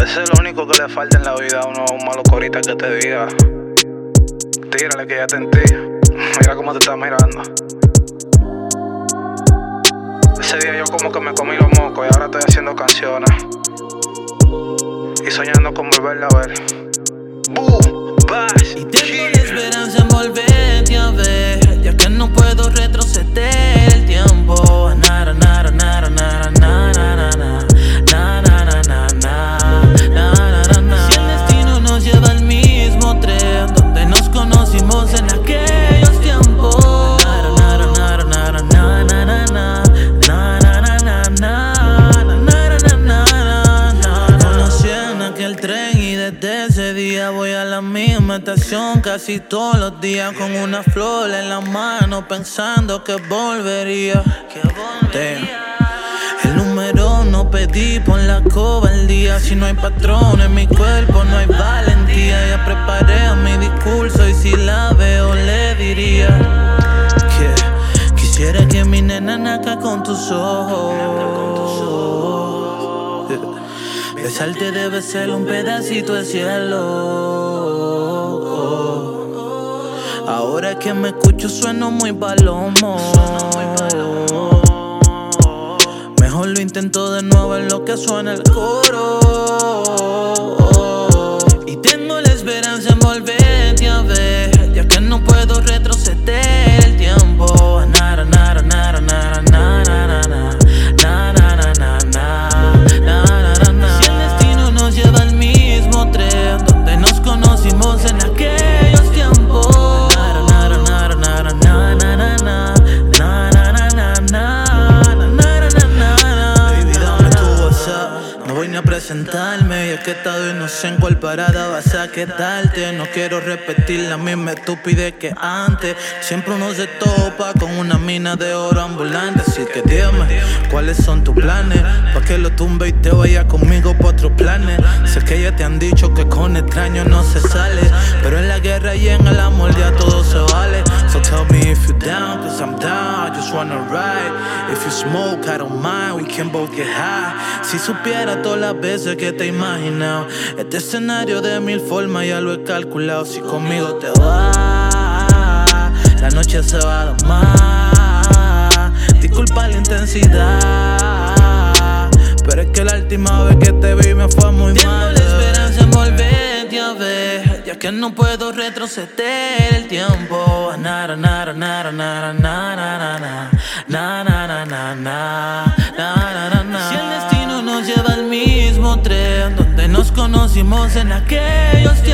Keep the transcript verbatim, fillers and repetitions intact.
Eso es lo único que le falta en la vida a uno, un malo corita que te diga: tírale que ya te en ti. Mira cómo te está mirando. Ese día yo como que me comí los mocos y ahora estoy haciendo canciones y soñando con volverla a ver. Boom, bash, y tengo la esperanza en volverte a ver, ya que no puedo retroceder el tiempo. Nara, nara, nara, nara, nara, nara, nara, nara, nara, nara. Si el destino nos lleva al mismo tren donde nos conocimos en aquellos tiempos. Nara, nara, nara, nara, nara, nara, nara. Desde ese día voy a la misma estación casi todos los días, con una flor en la mano pensando que volvería, que volvería. El número no pedí, pon la cobardía. Si no hay patrón en mi cuerpo no hay valentía. Ya preparé mi discurso y si la veo le diría que quisiera que mi nena nazca con tus ojos. Besarte debe ser un pedacito de cielo. Ahora que me escucho sueno muy palomo. Mejor lo intento de nuevo en lo que suena el coro. Y tengo la esperanza en volverte a ver, ya que no puedo retroceder el tiempo. Nara, nara, nara, nara, nara, nara, nara. Lleva el mismo tren donde nos conocimos en aquellos tiempos. Nara, nara, nara, nara, nara, nara, nara, nara, nara, nara. Baby, dame tu WhatsApp, no voy ni a presentarme. Y es que he estado y no sé en cuál parada vas a quedarte. No quiero repetir la misma estupidez que antes. Siempre uno se topa con una mina de oro ambulante. Así que dime, ¿cuáles son tus planes? Pa' que lo tumbe y te vaya conmigo pa' otros planes. Sé que ya te han dicho que con extraños no se sale, pero en la guerra y en el amor ya todo se vale. So tell me if you're down, cause I'm down, I just wanna ride. If you smoke, I don't mind, we can both get high. Si supiera todas las veces que te he imaginado, este escenario de mil formas ya lo he calculado. Si conmigo te vas, la noche se va a dar más. Disculpa la intensidad, pero es que la última vez que te vi me fue muy mal. Tengo la esperanza en volverte a ver, ya que no puedo retroceder el tiempo. Nara, nara, nara, nara, nara, nara, nara, nara, nara. Si el destino nos lleva al mismo tren donde nos conocimos en aquellos